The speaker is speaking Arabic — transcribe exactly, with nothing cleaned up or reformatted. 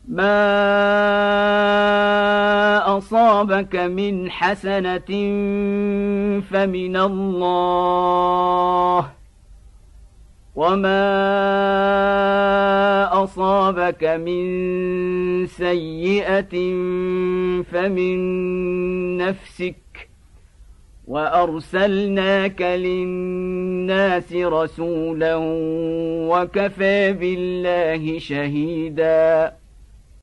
ما أصابك من حسنة فمن الله وما أصابك من سيئة فمن نفسك وأرسلناك للناس رسولا وكفى بالله شهيدا